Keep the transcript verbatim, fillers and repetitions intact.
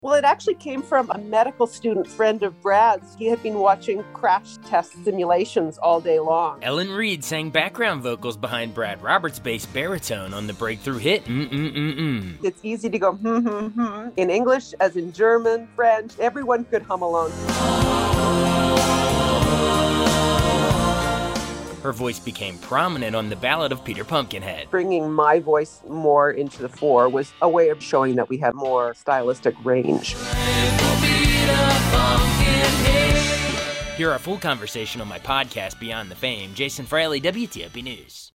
Well, it actually came from a medical student friend of Brad's. He had been watching crash test simulations all day long. Ellen Reed sang background vocals behind Brad Roberts' bass baritone on the breakthrough hit, Mm-Mm-Mm-Mm. It's easy to go, hmm, hmm, hmm. In English, as in German, French, everyone could hum along. Her voice became prominent on the Ballad of Peter Pumpkinhead. Bringing my voice more into the fore was a way of showing that we had more stylistic range. Hear our full conversation on my podcast, Beyond the Fame. Jason Fraley, W T O P News.